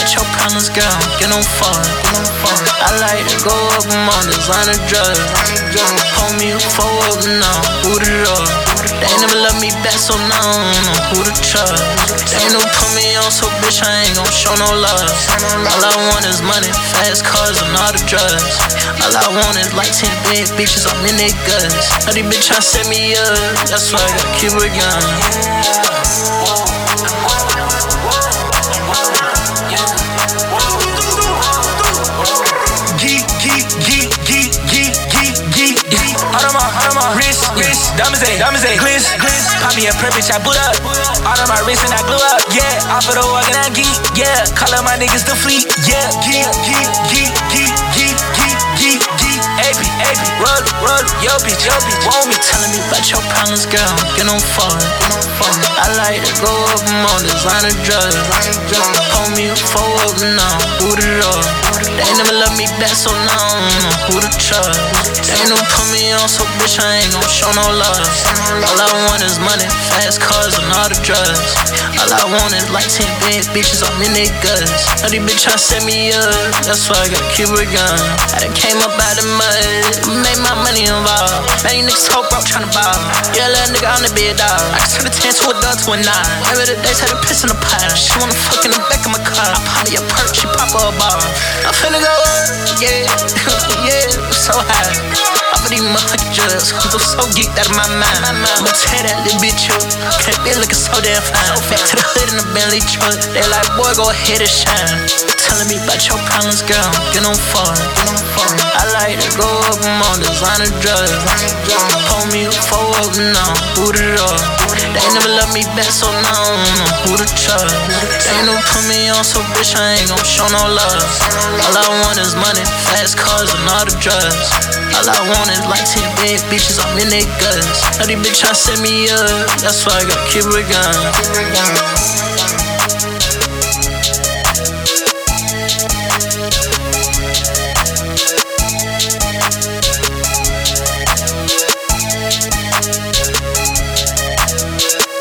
about your problems, girl. Get on far. I like to go up on designer drugs. Hold me a four up now, boot it up. They never love me back, so now I don't know who to trust. They ain't no put me on, so bitch, I ain't gon' show no love. All I want is money, fast cars, and all the drugs. All I want is like 10 big bitches, I'm in they guts. All these bitch tryna set me up, that's why I gotta keep it going. Diamonds, glitz. Pop me a purpose, I boot up. All of my wrist and I glue up. Yeah, off of the walk and I geek. Yeah, call up my niggas the fleet. Yeah, geek. AP, roll, yo bitch. Want me telling me about your problems, girl? Get on far. I like to go up on designer drugs. Hold me a four up now, boot it up. They never love me back, so now I don't know who to trust. They ain't no put me on, so bitch, I ain't gon' show no love. All I want is money, fast cars, and all the drugs. All I want is like 10 big bitches, I'm in they guts. All these bitch tryna set me up, that's why I gotta keep it going. I done came up out the mud, made my money involved. Man, you niggas so broke tryna ball. Yeah, little nigga on the bed, dog. I can turn a 10 to a gun to a 9. Every day, take a piss in the pot. She wanna fuck in the back of my car. I pop me a perk, she pop her a bar. I'm finna go up, yeah, so high. Off of these motherfucking drugs, I'm so geeked out of my mind. I'ma tear that little bitch up. Can't be looking so damn fine. Back to the hood in the Bentley truck. They like, boy, go ahead and shine. Telling me about your problems, girl. Get on far. I like to go up on designer drugs. Hold me a four up now, boot it up. They never love me back, so now I don't know who to trust. They ain't no put me on, so bitch, I ain't gon' show no love. All I want is money, fast cars, and all the drugs. All I want is like 10 big bitches, I'm in they guts. All these bitch tryna set me up, that's why I gotta keep it going.